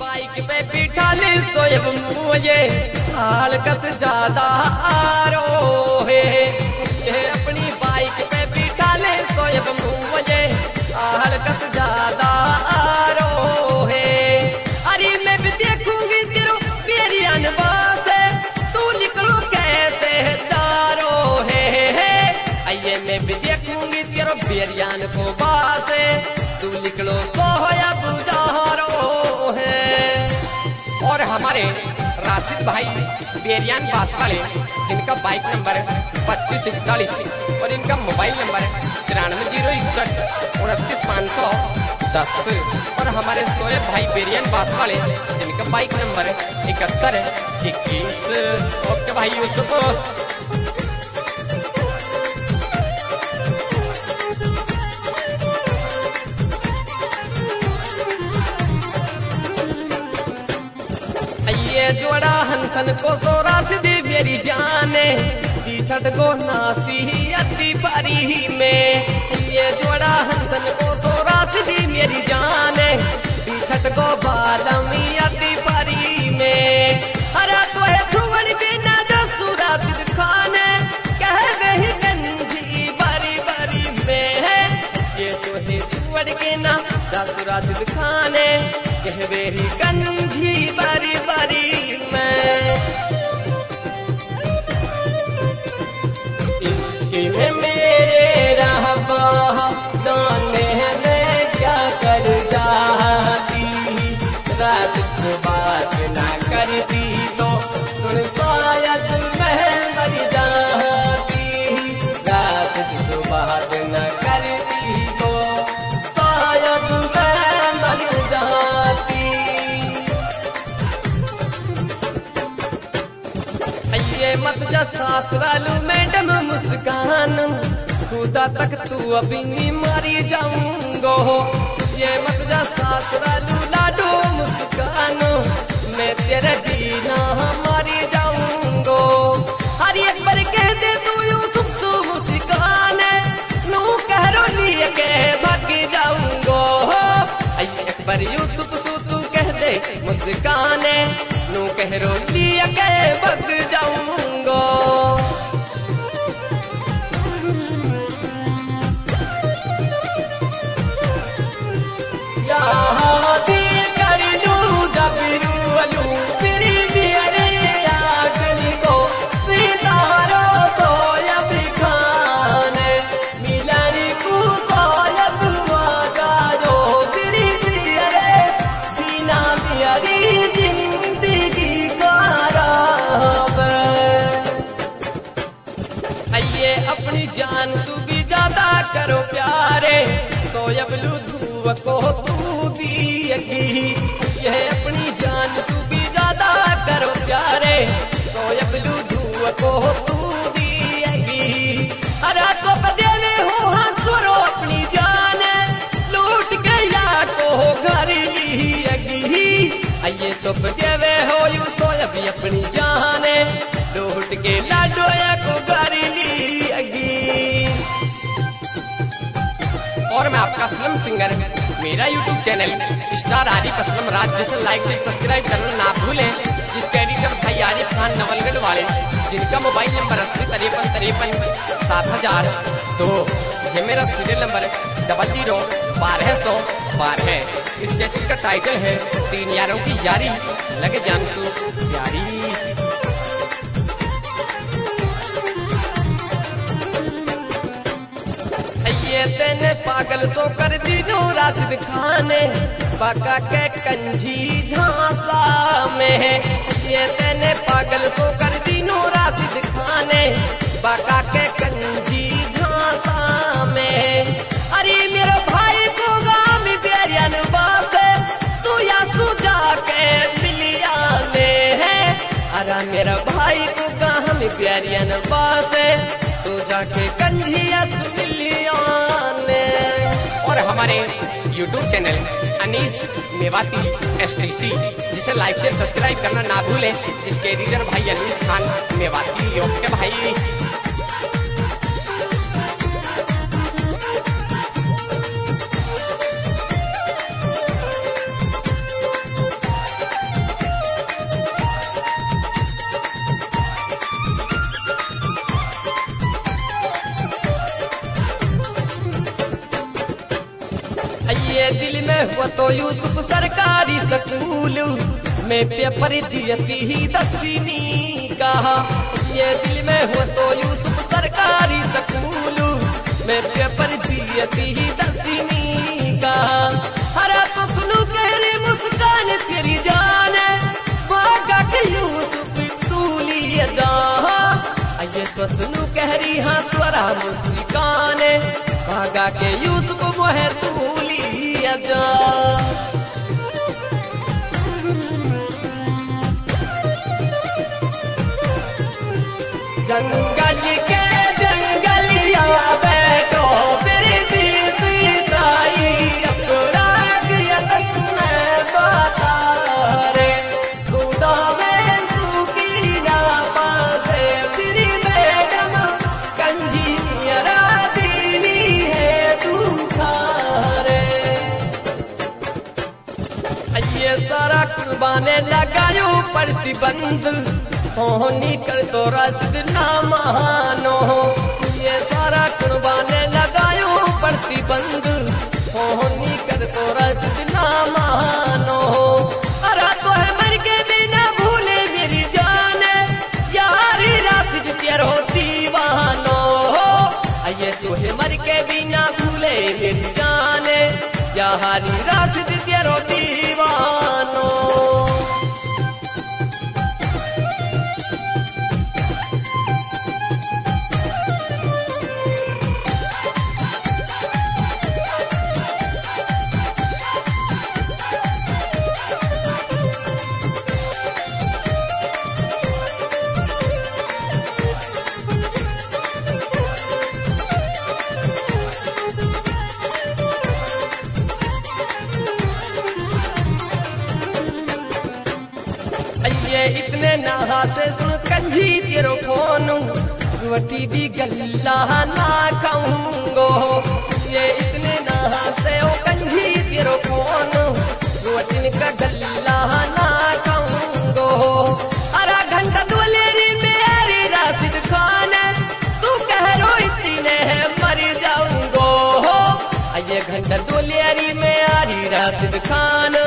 Bike पे बिठा ले सोएब मुझे हाल कस ज्यादा आरोहे। अपनी बाइक पे बिठा ले सोएब मुझे हाल कस ज्यादा आरोहे। अरे मैं भी देखूंगी तेरो मेरी अनबास तू निकलो कैसे तारो है। आइए मैं भी देखूंगी तेरो बेरियान को बास तू निकलो सोया बुझारो है। और हमारे राशिद भाई बेरियान बास वाले जिनका बाइक नंबर 2541 और इनका मोबाइल नंबर 9301693510। और हमारे सोएब भाई बेरियान बास वाले जिनका बाइक नंबर 7121। ओके भाई यूसुफ। ये जोड़ा हंसन को सोरा सीधी मेरी जाने छठ को नासी अति पारी में। ये जोड़ा हंसन को सोरा सीधी मेरी जाने छठ को बालमी अति पारी में। अरे तो है छुवड़ बिना दसूरा सिद्ध खाने कह गई गंजी बारी बारी में। ये तो है छुवड़ के ना दसूरा सिद्ध खाने कह गई गंजी बारी बारी में। इसके मेरे रहबा जाने में क्या कर जाती रात से बात ना करती तो सुन शायद मैं मर जाती। रात से बात ना करती तो शायद मैं मर जाती। ये मत जा सासरालू मैडम मुस्कान खुदा तक तू अभी मारी जाऊंगो। ये मत जा सासरालू लाडो मुस्कान मैं तेरे बिना मारी जाऊंगो। हर एक बार कह दे तू यूसुफ सु मुस्कान नू कह लिए के भाग जाऊंगो। एक बार यूसुफ सु तू कह दे मुस्कान नू कह लिए के भाग जाऊंगो। अपनी जान सुबी ज्यादा करो प्यारे सोयबलू धुव को तू दिएगी। यह अपनी जान सुबी ज्यादा करो प्यारे सोयबलू धुव को तू दिएगी। अरे तो बदेवे हो हंसरो अपनी जान लूट के या को घर लिएगी। आइए तो बदेवे हो यू सोयबी अपनी जान लूट के लाडोया को घर लिएगी। और मैं आपका असलम सिंगर मेरा YouTube channel star Arif Aslam Raj जिसे लाइक से सब्सक्राइब करना ना भूलें। जिसके एडिटर भाई आरिफ खान नवलगढ़ वाले जिनका मोबाइल नंबर 8053537000। तो ये मेरा सीरियल नंबर 001212 इस कैसेट का टाइटल है 3 यारों की यारी लगे जानसू प्यारी। ये तेने पागल सो कर दीनू राशिद खाने बाका के कंजी झांसा में। ये तेने पागल सो कर दीनू राशिद खाने बाका के कंजी झांसा में। अरे मेरे भाई को गामी बेरियन बात तू या सुजा के मिलिया में है। अरे मेरा भाई को गामी बेरियन बात तू जाके कंजिया सुमिलिया ने। और हमारे YouTube channel Anees Mewati STC जिसे लाइक शेयर सब्सक्राइब करना ना भूलें। जिसके एडिटर भाई अनीस खान मेवाती। ओके भाई। में हुआ तो यूसुफ सरकारी स्कूल में पेपर दियती ही 10वीं का। ये दिल में हुआ तो यूसुफ सरकारी स्कूल में पेपर दियती ही 10वीं का। हरा तो सुनू तेरी मुस्कान तेरी जान बागा के यूसुफ तूली जा। ये तो सुनू कहरी हाँ स्वरा मुस्कान बागा के यूसुफ मोहे तूली जा। जंगल के जंगलिया बैठो फिर बीताई अपराध यतन बता रे खुदा में सूखी ना पासे फिर मैडम कंजीरा दीनी है दूखा रे। ये सारा कुर्बाने लगायो प्रतिबंध होनी कर तो रसद ना मानो। ये सारा कुर्बाने लगायो प्रतिबंध होनी कर तो रसद ना मानो। अरे तो है मर के बिना भूले मेरी जान यारी राशिद प्यार हो दीवानो। ये तो है मर के बिना भूले मेरी जान यारी राशिद प्यार हो दीवानो। ये इतने नहा से सुन कंजी तेरो फोन रोटी भी गल्ला ना खाऊंगो। ये इतने नहा से ओ कंजी तेरो फोन रोटी का गल्ला ना खाऊंगो। अरे घंटा दुलेरी मेरी राशिद खान तू कह रो इतने मर जाऊंगो। ये घंटा दुलेरी मेरी राशिद खान